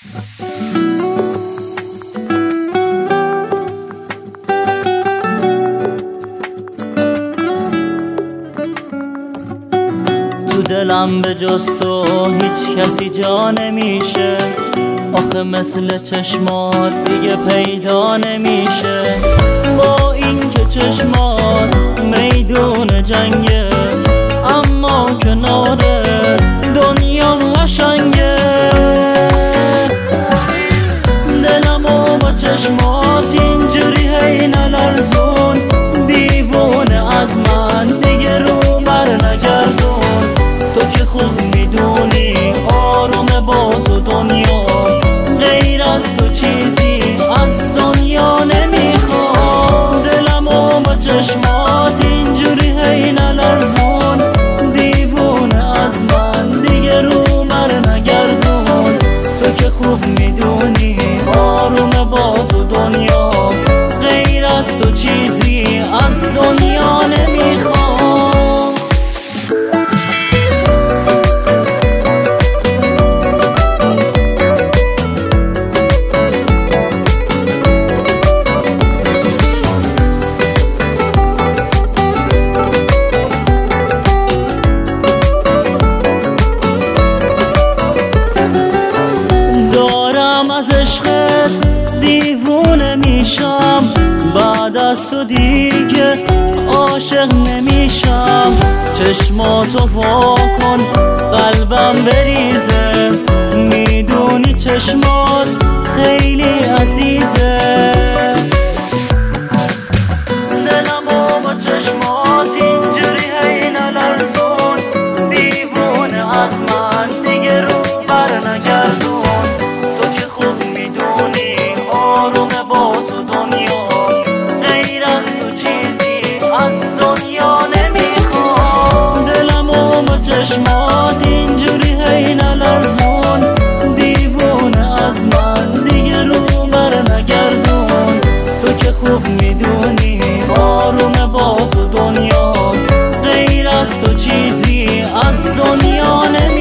تو دلم به جز تو هیچ کسی جا نمیشه، آخه مثل چشمات دیگه پیدا نمیشه. با این که چشمات میدون جنگه، اما کنار دنیا قشنگه. دلمو با چشمات اینجوری هی نلرزون، دیوونه از من دیگه رو بر نگردون. تو که خوب میدونی آروم با تو دنیا، غیر از تو چیزی از دنیا نمیخوام. دلمو با چشمات اینجوری هی نلرزون، دیوونه از من دیگه رو بر نگردون. تو که خوب میدونی آروم با تو دنیا، غیر از تو چیزی از دنیا نمیخوام. از عشقت دیوونه میشم، بعد از تو دیگه عاشق نمیشم. چشماتو وا کن قلبم بریزه، میدونی چشمات خیلی عزیزه. دلمو با چشمات اینجوری هی نلرزون، دیوونه از من دیگه رو بر نگردون. آروم با تو دنیا، غیر از تو چیزی از دنیا نمیخوام. دلمو با چشمات اینجوری هی نلرزون، دیوونه از من دیگه رو بر نگردون. تو که خوب میدونی آروم با تو دنیا، غیر از تو چیزی از دنیا نمیخوام.